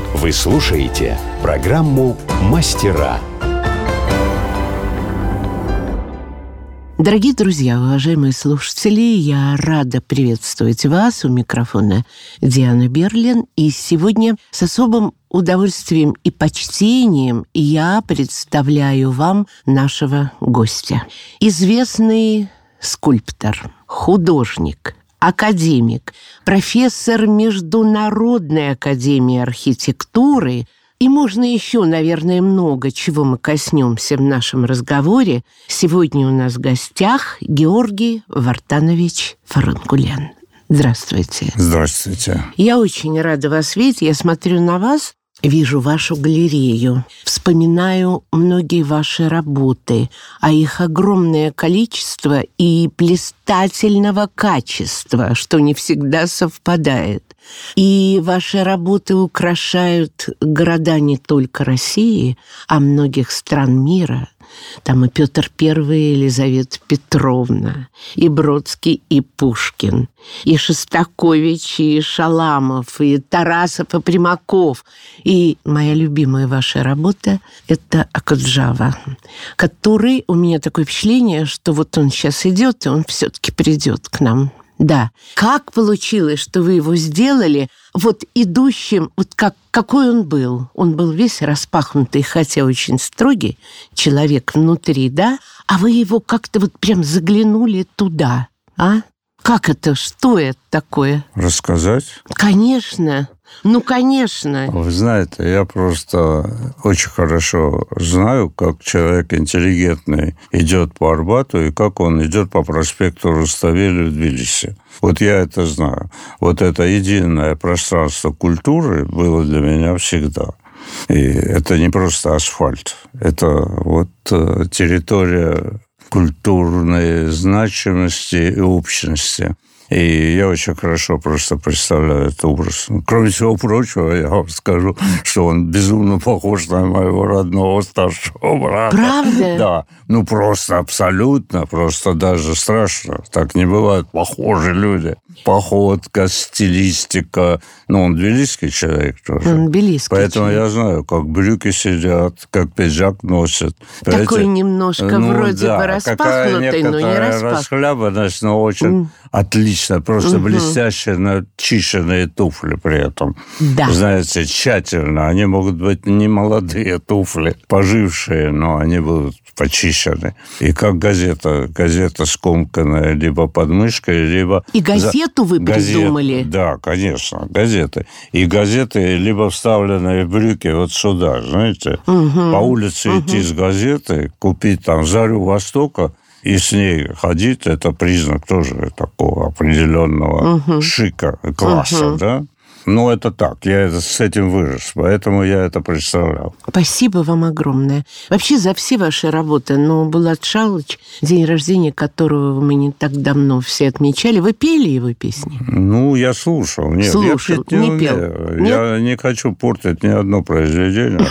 Вы слушаете программу «Мастера». Дорогие друзья, уважаемые слушатели, я рада приветствовать вас. У микрофона Диана Берлин. И сегодня с особым удовольствием и почтением я представляю вам нашего гостя. Известный скульптор, художник, академик, профессор Международной академии архитектуры. И можно еще, наверное, много чего мы коснемся в нашем разговоре. Сегодня у нас в гостях Георгий Вартанович Фарангулян. Здравствуйте. Здравствуйте. Я очень рада вас видеть. Я смотрю на вас, вижу вашу галерею, вспоминаю многие ваши работы, а их огромное количество и блистательного качества, что не всегда совпадает. И ваши работы украшают города не только России, а многих стран мира. Там и Петр I, и Елизавета Петровна, и Бродский, и Пушкин, и Шостакович, и Шаламов, и Тарасов, и Примаков. И моя любимая ваша работа – это Акуджава, который, у меня такое впечатление, что вот он сейчас идет, и он все-таки придет к нам. Да. Как получилось, что вы его сделали вот идущим, вот какой он был? Он был весь распахнутый, хотя очень строгий человек внутри, да? А вы его как-то вот прям заглянули туда, а? Как это? Что это такое? Рассказать? Конечно. Ну, конечно. Вы знаете, я просто очень хорошо знаю, как человек интеллигентный идет по Арбату и как он идет по проспекту Руставели в Тбилиси. Вот я это знаю. Вот это единое пространство культуры было для меня всегда. И это не просто асфальт. Это вот территория культурной значимости и общности. И я очень хорошо просто представляю этот образ. Кроме всего прочего, я вам скажу, что он безумно похож на моего родного старшего брата. Правда? Да. Ну, просто абсолютно, просто даже страшно. Так не бывает. Похожи люди. Походка, стилистика. Ну, он тбилисский человек тоже. Он тбилисский Поэтому человек. я знаю, как брюки сидят, как пиджак носят. Такой немножко вроде бы распахнутый, но не распахнутый. Расхлябанность, но очень отлично. Просто блестящие начищенные туфли при этом. Да. Знаете, тщательно. Они могут быть не молодые туфли, пожившие, но они будут почищены. И как газета скомканная либо под мышкой, либо... И газету вы придумали? Да, конечно, газеты. И газеты либо вставленные в брюки вот сюда, знаете. По улице идти с газетой, купить там «Зарю Востока», и с ней ходить, это признак тоже такого определенного шика, класса, да? Ну, это так, я с этим вырос, поэтому я это представлял. Спасибо вам огромное. Вообще за все ваши работы, Булат Шалыч, день рождения которого мы не так давно все отмечали, вы пели его песни? Ну, я слушал. Нет, слушал, я петь не пел. Я не хочу портить ни одно произведение.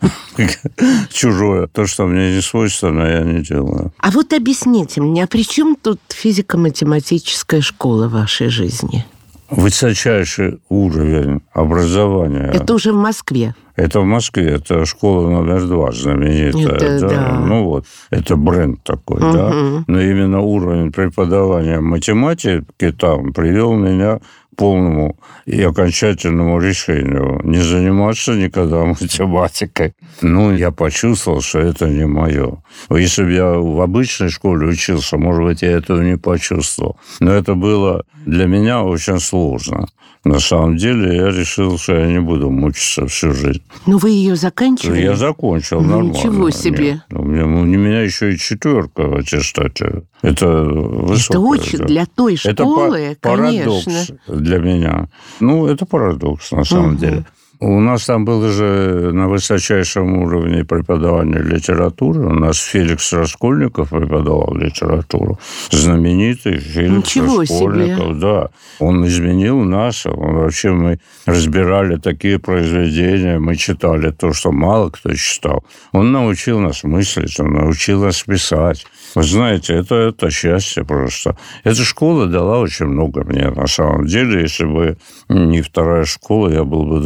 Чужое. То, что мне не свойственно, я не делаю. А вот объясните мне, а при чем тут физико-математическая школа в вашей жизни? Высочайший уровень образования. Это уже в Москве? Это в Москве, это школа номер 2 знаменитая. Это, да. Ну вот, это бренд такой, да. Но именно уровень преподавания математики там привел меня к полному и окончательному решению не заниматься никогда математикой. Я почувствовал, что это не мое. Если бы я в обычной школе учился, может быть, я этого не почувствовал. Но это было для меня очень сложно. На самом деле я решил, что я не буду мучиться всю жизнь. Но вы ее заканчивали? Я закончил нормально. Ничего себе. Нет, у меня еще и 4 в аттестате. Это высокое. Это очень для той школы, это парадокс конечно. Для меня. Это парадокс на самом деле. У нас там было же на высочайшем уровне преподавания литературы. У нас Феликс Раскольников преподавал литературу. Знаменитый Феликс Раскольников. Себе. Да. Он изменил нас. Мы разбирали такие произведения, мы читали то, что мало кто читал. Он научил нас мыслить, он научил нас писать. Вы знаете, это счастье просто. Эта школа дала очень много мне, на самом деле. Если бы не вторая школа, я был бы другим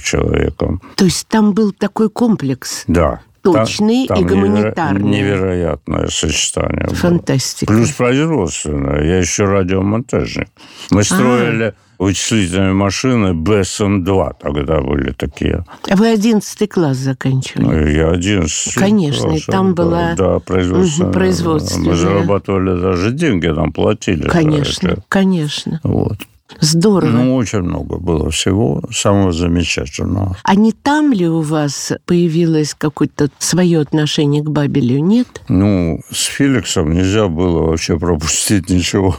человеком. То есть там был такой комплекс? Да. Точный и гуманитарный. Невероятное сочетание. Фантастика. Плюс производственное. Я еще радиомонтажник. Мы строили вычислительные машины БСМ-2. Тогда были такие. Вы 11 класс заканчивали? Я 11 Конечно, класс. И там была... Да, производственная. Мы зарабатывали даже деньги, нам платили. Конечно, конечно. Вот. Здорово. Ну, очень много было всего самого замечательного. А не там ли у вас появилось какое-то свое отношение к Бабелю, нет? Ну, с Феликсом нельзя было вообще пропустить ничего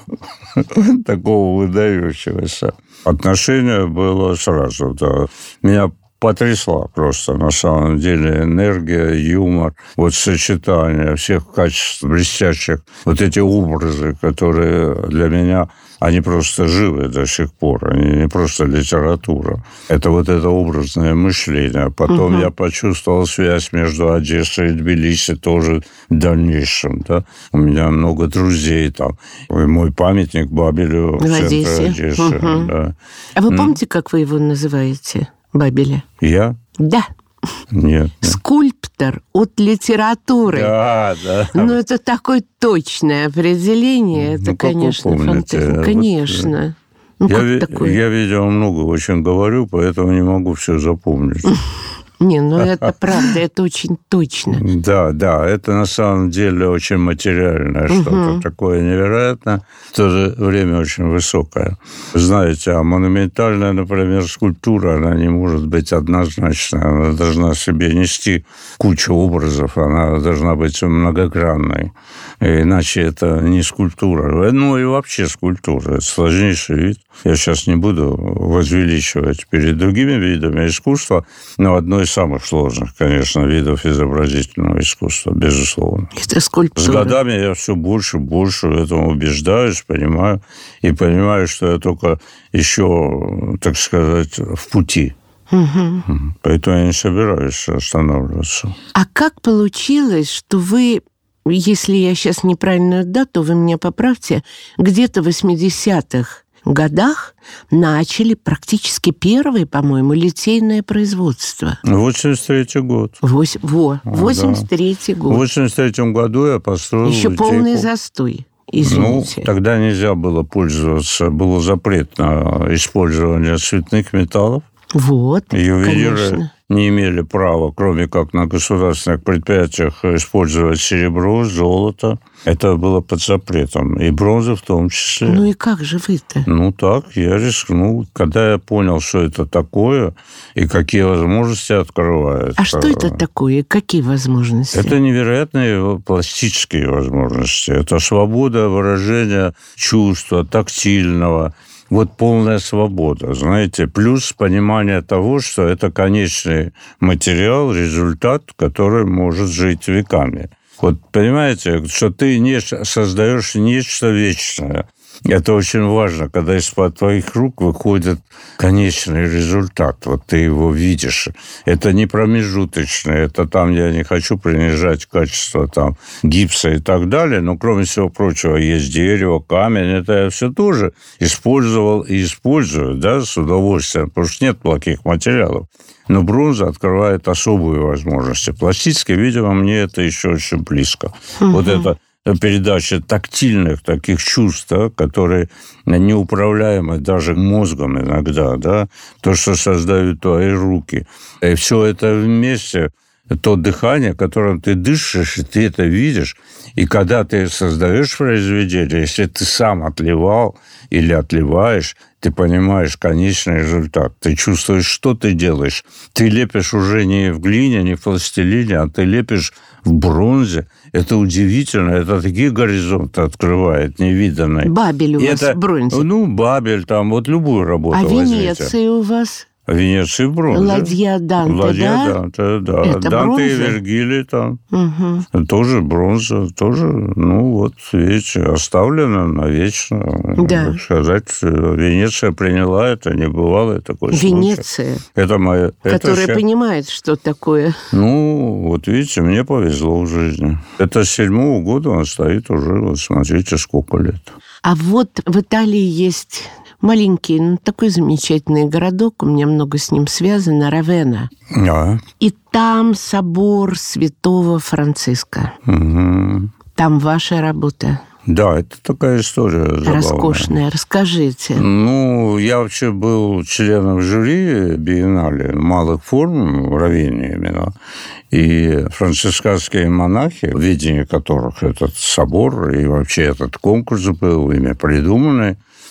такого выдающегося. Отношение было сразу, да. Меня потрясла просто, на самом деле, энергия, юмор, вот сочетание всех качеств блестящих, вот эти образы, которые для меня, они просто живы до сих пор, они не просто литература. Это вот это образное мышление. Потом я почувствовал связь между Одессой и Тбилиси тоже в дальнейшем, да. У меня много друзей там. И мой памятник Бабелю в центре Одессы. Да. А вы помните, как вы его называете? Бабеля? Я? Да. Нет. Скульптор от литературы. Да. Ну, это такое точное определение. Это, конечно, фантастика. Конечно. Ну, как такое? Я, видимо, много очень говорю, поэтому не могу все запомнить. Не, ну это правда, это очень точно. Да, это на самом деле очень материальное что-то такое невероятное, в то же время очень высокое. Знаете, а монументальная, например, скульптура, она не может быть однозначной, она должна в себе нести кучу образов, она должна быть многогранной, иначе это не скульптура. Ну и вообще скульптура, это сложнейший вид. Я сейчас не буду возвеличивать перед другими видами искусства, но одно из самых сложных, конечно, видов изобразительного искусства, безусловно. Это скульптура. С годами я все больше и больше в этом убеждаюсь, понимаю, и понимаю, что я только еще, так сказать, в пути. Поэтому я не собираюсь останавливаться. А как получилось, что вы, если я сейчас неправильную дату, вы меня поправьте, где-то в 80-х годах начали практически первое, по-моему, литейное производство. 83-й год. 83-й год. В 83-м году я построил еще литейку. Полный застой. Извините. Ну, тогда нельзя было пользоваться, был запрет на использование цветных металлов. Вот, Ювелиры конечно. Не имели права, кроме как на государственных предприятиях, использовать серебро, золото. Это было под запретом. И бронзу в том числе. Ну и как же вы-то? Ну так, я рискнул. Когда я понял, что это такое и какие возможности открывает. А что это такое? Какие возможности? Это невероятные пластические возможности. Это свобода выражения чувства, тактильного. Вот полная свобода, знаете, плюс понимание того, что это конечный материал, результат, который может жить веками. Вот понимаете, что ты не создаешь нечто вечное. Это очень важно, когда из-под твоих рук выходит конечный результат. Вот ты его видишь. Это не промежуточное. Это там, я не хочу принижать качество там, гипса и так далее, но, кроме всего прочего, есть дерево, камень. Это я все тоже использовал и использую, да, с удовольствием, потому что нет плохих материалов. Но бронза открывает особые возможности. Пластически, видимо, мне это еще очень близко. Вот это передача тактильных таких чувств, да, которые неуправляемы даже мозгом иногда, да, то, что создают твои руки. И все это вместе, то дыхание, которым ты дышишь, и ты это видишь. И когда ты создаешь произведение, если ты сам отливал или отливаешь, ты понимаешь конечный результат. Ты чувствуешь, что ты делаешь. Ты лепишь уже не в глине, не в пластилине, а ты лепишь в бронзе. Это удивительно. Это такие горизонты открывает, невиданные. Бабель у вас в бронзе? Ну, Бабель, там, вот любую работу возьмите. А Венеция у вас? Венеции в бронзе. Ладья Данте, да? Да. Это Данте бронза? И Вергилий там. Тоже бронза. Тоже, ну, вот, видите, оставлено навечно. Да. Так сказать, Венеция приняла это, небывалый такой случай. Венеция, это моя, которая понимает, что такое. Ну, вот видите, мне повезло в жизни. Это с 7-го года он стоит уже, вот смотрите, сколько лет. А вот в Италии есть маленький, но такой замечательный городок, у меня много с ним связано, Равенна. Да. И там собор Святого Франциска. Угу. Там ваша работа. Да, это такая история забавная. Роскошная. Расскажите. Ну, я вообще был членом жюри биеннале малых форм в Равенне именно. И францисканские монахи, в видении которых этот собор и вообще этот конкурс был ими придуманный,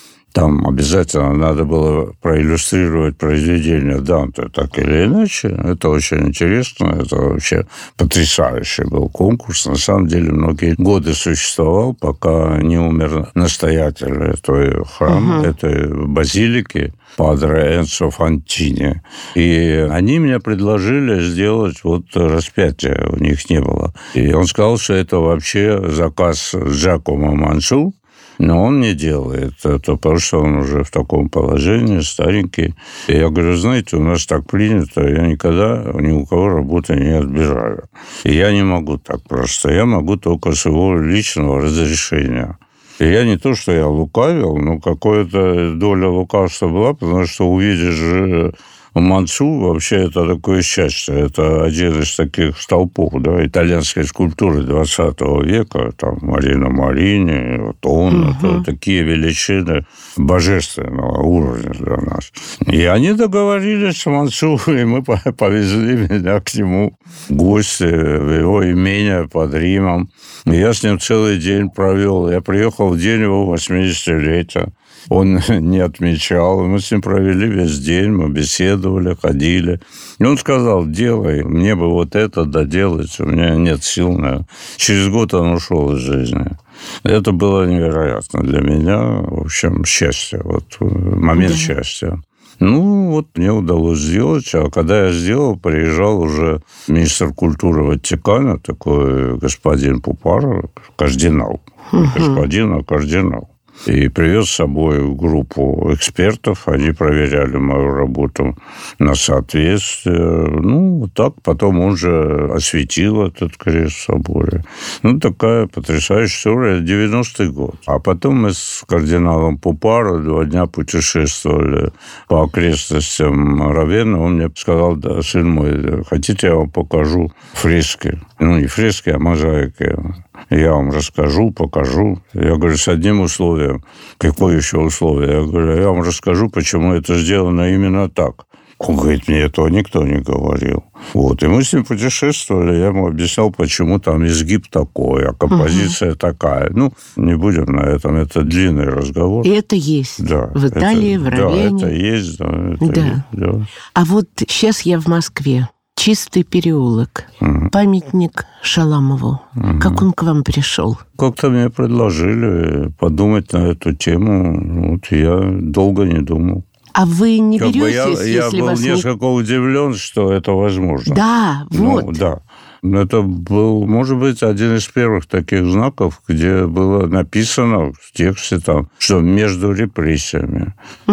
там обязательно надо было проиллюстрировать произведение Данте так или иначе. Это очень интересно, это вообще потрясающий был конкурс. На самом деле многие годы существовал, пока не умер настоятель этого храма, этой базилики, падре Энцо Фонтини. И они мне предложили сделать вот распятие, у них не было. И он сказал, что это вообще заказ Джакомо Манчу, но он не делает это, потому что он уже в таком положении, старенький. И я говорю, знаете, у нас так принято, я никогда ни у кого работы не отбираю. И я не могу так просто. Я могу только с его личного разрешения. И я не то, что я лукавил, но какая-то доля лукавства была, потому что увидишь же Манчу, вообще это такое счастье. Это один из таких столпов, да, итальянской скульптуры 20 века. Там Марина Марини, вот он. Это такие величины божественного уровня для нас. И они договорились с Манчу, и мы повезли меня к нему в гости в его имение под Римом. И я с ним целый день провел. Я приехал в день его 80-летия. Он не отмечал. Мы с ним провели весь день, мы беседовали, ходили. И он сказал, делай, мне бы вот это доделать, у меня нет сил на... Через год он ушел из жизни. Это было невероятно для меня, в общем, счастье, вот момент счастья. Ну, вот мне удалось сделать, а когда я сделал, приезжал уже министр культуры Ватикана, такой господин Пупаро, кардинал, господин, а кардинал. И привез с собой группу экспертов. Они проверяли мою работу на соответствие. Ну, вот так. Потом он же осветил этот крест в соборе. Ну, такая потрясающая история. 90-й год. А потом мы с кардиналом Пупаро 2 дня путешествовали по окрестностям Равенны. Он мне сказал, да, сын мой, хотите, я вам покажу фрески? Ну, не фрески, а мозаики. Я вам расскажу, покажу. Я говорю, с одним условием. Какое еще условие? Я говорю, я вам расскажу, почему это сделано именно так. Он говорит, мне этого никто не говорил. Вот. И мы с ним путешествовали, я ему объяснял, почему там изгиб такой, а композиция такая. Ну, не будем на этом, это длинный разговор. И это есть да, в Италии, в Равенне. Да, это есть. Да, это да. Есть, да. А вот сейчас я в Москве. Чистый переулок. Памятник Шаламову. Как он к вам пришел? Как-то мне предложили подумать на эту тему. Вот я долго не думал. А вы не беретесь, я если был вас несколько удивлен, что это возможно. Да, вот. Ну, да. Это был, может быть, один из первых таких знаков, где было написано в тексте, там, что между репрессиями,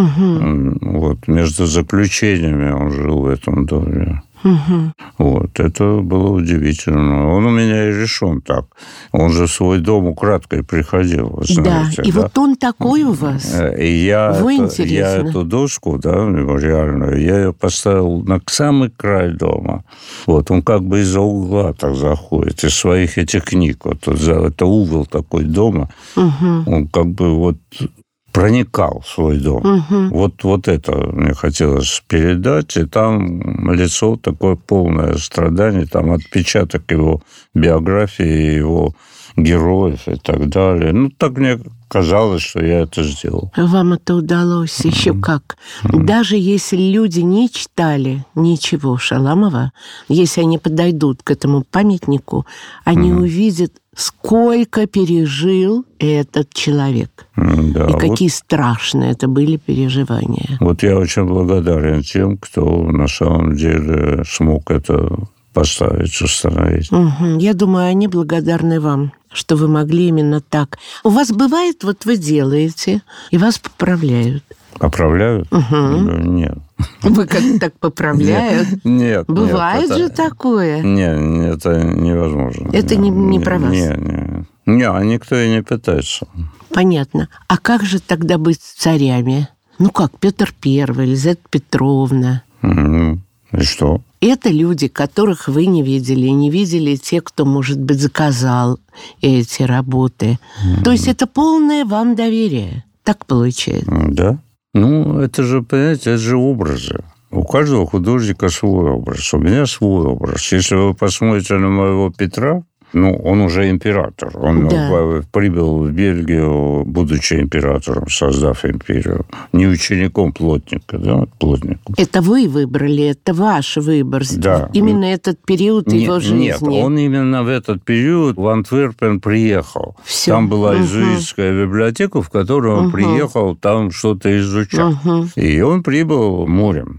вот, между заключениями он жил в этом доме. Вот, это было удивительно. Он у меня и решен так. Он же в свой дом украдкой приходил, вы знаете. Да, и вот он такой у вас. И я интересно. эту доску, да, мемориальную, я ее поставил на самый край дома. Вот, он как бы из-за угла так заходит, из своих этих книг. Вот, это угол такой дома. Он как бы вот проникал в свой дом. Вот это мне хотелось передать. И там лицо такое полное страданий, там отпечаток его биографии, его героев и так далее. Ну, так мне казалось, что я это сделал. Вам это удалось еще как. Даже если люди не читали ничего Шаламова, если они подойдут к этому памятнику, они увидят, сколько пережил этот человек. Да, и какие страшные это были переживания. Вот я очень благодарен тем, кто на самом деле смог это поставить, установить. Я думаю, они благодарны вам, что вы могли именно так. У вас бывает, вот вы делаете, и вас поправляют. Поправляют? Нет. Вы как-то так поправляют? Нет. Бывает же такое? Нет, это невозможно. Это не про вас? Нет. Никто и не пытается. Понятно. А как же тогда быть с царями? Ну как, Петр Первый, Елизавета Петровна. И что? Это люди, которых вы не видели те, кто, может быть, заказал эти работы. То есть это полное вам доверие. Так получается? Да. Ну, это же, понимаете, это же образы. У каждого художника свой образ. У меня свой образ. Если вы посмотрите на моего Петра, он уже император. Он прибыл в Бельгию, будучи императором, создав империю. Не учеником плотника, да, плотником. Это вы выбрали, это ваш выбор. Да. Именно этот период его жизни. Нет, он именно в этот период в Антверпен приехал. Все. Там была иезуитская библиотека, в которую он приехал там что-то изучать. И он прибыл морем.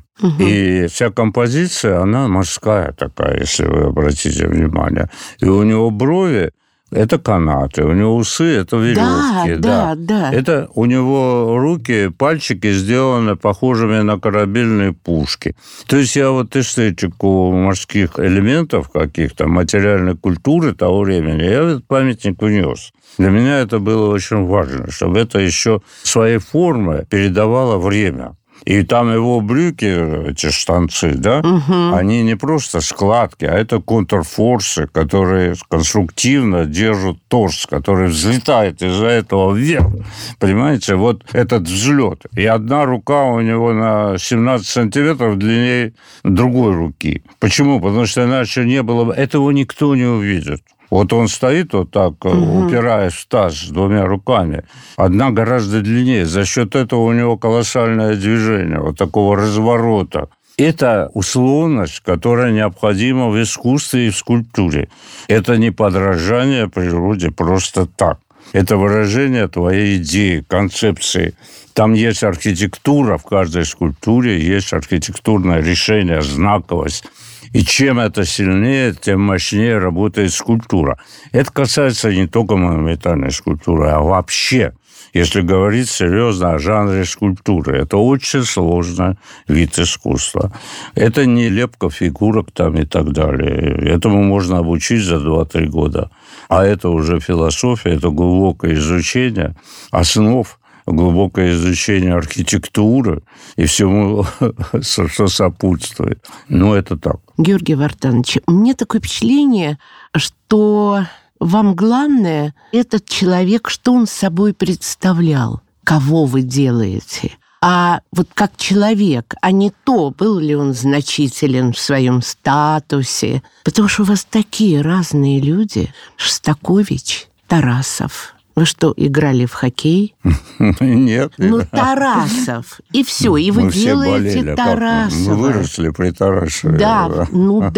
И вся композиция, она морская такая, если вы обратите внимание. И у него брови – это канаты, у него усы – это веревки. Да. Это у него руки, пальчики сделаны похожими на корабельные пушки. То есть я вот эстетику морских элементов каких-то, материальной культуры того времени, я в этот памятник внес. Для меня это было очень важно, чтобы это еще своей формой передавало время. И там его брюки, эти штанцы, да, они не просто складки, а это контрфорсы, которые конструктивно держат торс, который взлетает из-за этого вверх. Понимаете, вот этот взлет. И одна рука у него на 17 сантиметров длиннее другой руки. Почему? Потому что иначе не было бы... Этого никто не увидит. Вот он стоит вот так, упираясь в таз двумя руками. Одна гораздо длиннее. За счет этого у него колоссальное движение, вот такого разворота. Это условность, которая необходима в искусстве и в скульптуре. Это не подражание природе просто так. Это выражение твоей идеи, концепции. Там есть архитектура, в каждой скульптуре есть архитектурное решение, знаковость. И чем это сильнее, тем мощнее работает скульптура. Это касается не только монументальной скульптуры, а вообще, если говорить серьезно о жанре скульптуры. Это очень сложный вид искусства. Это не лепка фигурок там и так далее. Этому можно обучить за 2-3 года. А это уже философия, это глубокое изучение основ, глубокое изучение архитектуры и всему, что сопутствует. Это так. Георгий Вартанович, у меня такое впечатление, что вам главное этот человек, что он собой представлял, кого вы делаете. А вот как человек, а не то, был ли он значителен в своем статусе. Потому что у вас такие разные люди. Шостакович, Тарасов. Вы что, играли в хоккей? Нет. Тарасов. И все. И вы делаете Тарасова. Мы выросли при Тарасове. Да.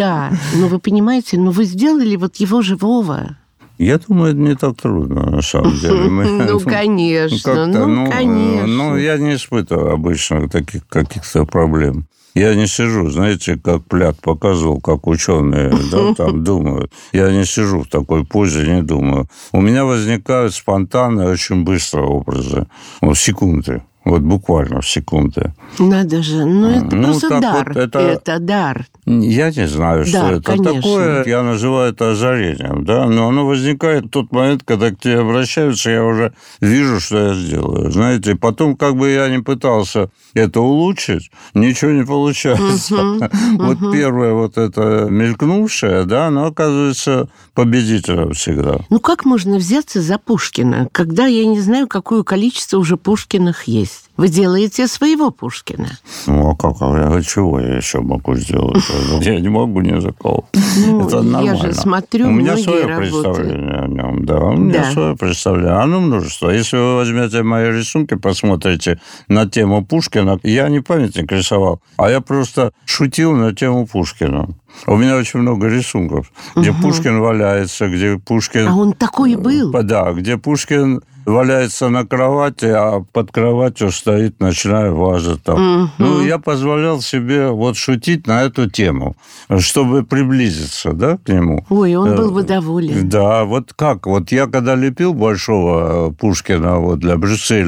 Но вы понимаете, вы сделали вот его живого. Я думаю, это не так трудно, на самом деле. Конечно. Конечно. Я не испытываю обычно таких каких-то проблем. Я не сижу, знаете, как Плят показывал, как ученые там думают. Я не сижу в такой позе, не думаю. У меня возникают спонтанные, очень быстрые образы. В секунды. Вот буквально в секунды. Надо же. Это просто дар. Вот это дар. Я не знаю, что это такое. Я называю это озарением. Да? Но оно возникает в тот момент, когда к тебе обращаются, я уже вижу, что я сделаю. Знаете, потом, как бы я ни пытался это улучшить, ничего не получается. Вот первое вот это мелькнувшее, да, оно оказывается победителем всегда. Как можно взяться за Пушкина, когда я не знаю, какое количество уже Пушкиных есть? Вы делаете своего Пушкина. А как? Чего я еще могу сделать? Я не могу ни за кого. Это нормально. Я же смотрю, у меня свое работы. Представление о нем. Да, у меня свое представление. Оно множество. Если вы возьмете мои рисунки, посмотрите на тему Пушкина, я не памятник рисовал, а я просто шутил на тему Пушкина. У меня очень много рисунков, где Пушкин валяется, где Пушкин... А он такой и был? Да, где Пушкин валяется на кровати, а под кроватью стоит ночная ваза. Там. Я позволял себе шутить на эту тему, чтобы приблизиться, к нему. Ой, он был бы доволен. Да, вот как? Вот я когда лепил большого Пушкина для Брюсселя,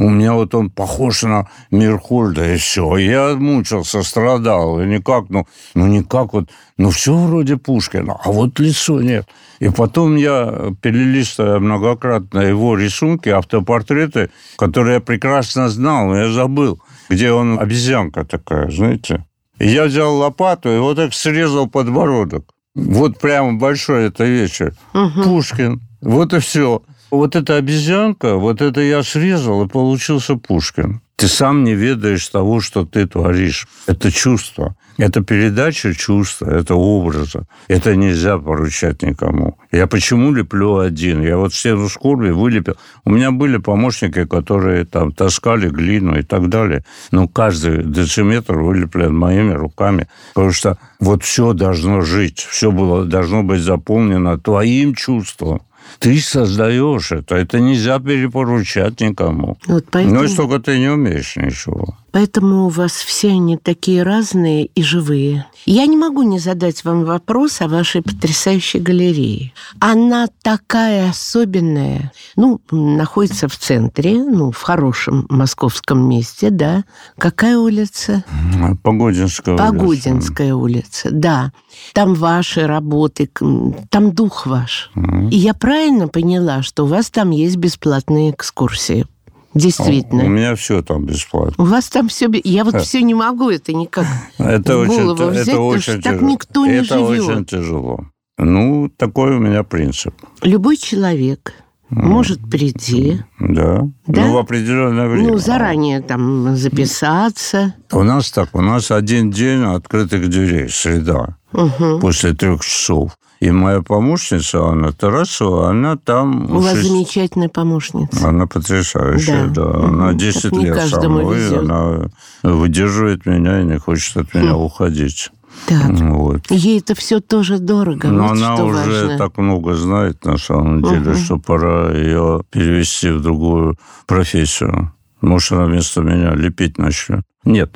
У меня вот он похож на Мирхольда, и все. Я мучился, страдал, и никак, никак вот, все вроде Пушкина, а вот лицо нет. И потом я, перелистывая многократно его рисунки, автопортреты, которые я прекрасно знал, но я забыл, где он, обезьянка такая, знаете. И я взял лопату и вот так срезал подбородок. Вот прямо большой это вечер. Пушкин. Вот и все. Вот эта обезьянка, вот это я срезал, и получился Пушкин. Ты сам не ведаешь того, что ты творишь. Это чувство. Это передача чувства, это образа. Это нельзя поручать никому. Я почему леплю один? Я вот «Стену скорби» вылепил. У меня были помощники, которые там таскали глину и так далее. Но каждый дециметр вылеплен моими руками. Потому что вот все должно жить. Все должно быть заполнено твоим чувством. Ты создаешь это нельзя перепоручать никому. Вот поэтому... Ну, если только ты не умеешь ничего. Поэтому у вас все они такие разные и живые. Я не могу не задать вам вопрос о вашей потрясающей галерее. Она такая особенная. Находится в центре, в хорошем московском месте, да. Какая улица? Погодинская улица. Погодинская улица, да. Там ваши работы, там дух ваш. И я правильно поняла, что у вас там есть бесплатные экскурсии? Действительно. У меня все там бесплатно. У вас там все... Я вот все не могу, это никак это в голову взять, потому что так никто не живет. Это очень тяжело. Такой у меня принцип. Любой человек может прийти. Да? В определенное время. Заранее там записаться. У нас один день открытых дверей, среда, после 3 часов. И моя помощница Анна Тарасова, она там... У вас замечательная помощница. Она потрясающая, да. Она 10 лет со мной, везет. Она выдерживает меня и не хочет от меня уходить. Так. Ей это все тоже дорого. Но она что уже важно. так много знает, на самом деле, что пора ее перевести в другую профессию. Может, она вместо меня лепить начнет. Нет,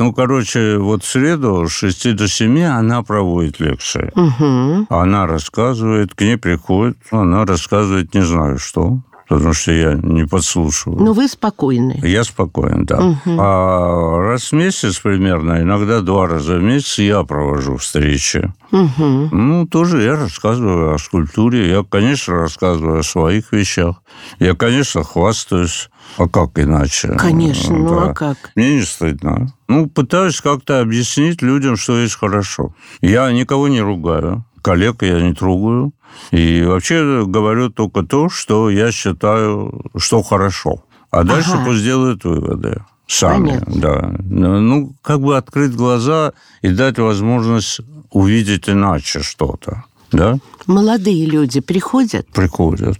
в среду с 6 до 7 она проводит лекции. Она рассказывает, к ней приходит, она рассказывает не знаю что, потому что я не подслушиваю. Но вы спокойны. Я спокоен, да. А раз в месяц примерно, иногда 2 раза в месяц я провожу встречи. Тоже я рассказываю о скульптуре. Я, конечно, рассказываю о своих вещах. Я, конечно, хвастаюсь. А как иначе? Конечно, а как? Мне не стыдно. Пытаюсь как-то объяснить людям, что есть хорошо. Я никого не ругаю. Коллег я не трогаю. И вообще говорю только то, что я считаю, что хорошо. А дальше пусть делают выводы. Сами. Понятно. Да. Открыть глаза и дать возможность увидеть иначе что-то. Да? Молодые люди приходят? Приходят,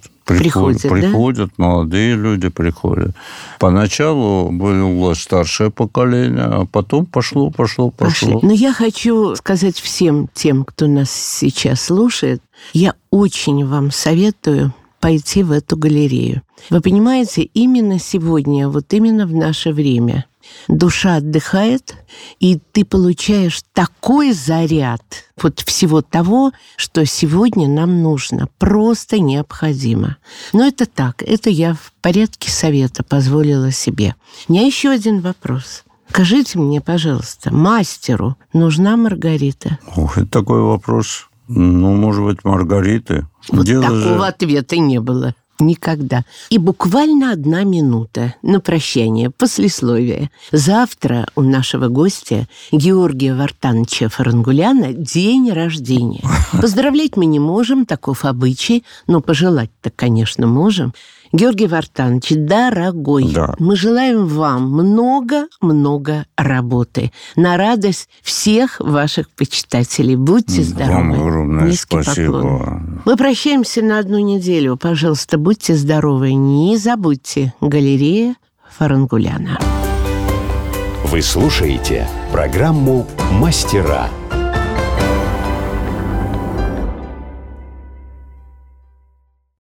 да? Молодые люди приходят. Поначалу было старшее поколение, а потом пошло. Но я хочу сказать всем тем, кто нас сейчас слушает, я очень вам советую пойти в эту галерею. Вы понимаете, именно сегодня, именно в наше время душа отдыхает, и ты получаешь такой заряд всего того, что сегодня нам нужно, просто необходимо. Но это так, это я в порядке совета позволила себе. У меня еще один вопрос. Скажите мне, пожалуйста, мастеру нужна Маргарита? Это такой вопрос. Может быть, Маргариты. Такого ответа не было. Никогда. И буквально 1 минута на прощание, послесловие. Завтра у нашего гостя Георгия Вартановича Фарангуляна день рождения. Поздравлять мы не можем, таков обычай, но пожелать-то, конечно, можем. Георгий Вартанович, дорогой, мы желаем вам много-много работы на радость всех ваших почитателей. Будьте здоровы. Вам огромное Низкий спасибо. поклон. Мы прощаемся на 1 неделю. Пожалуйста, будьте здоровы. Не забудьте. Галерея Фарангуляна. Вы слушаете программу «Мастера».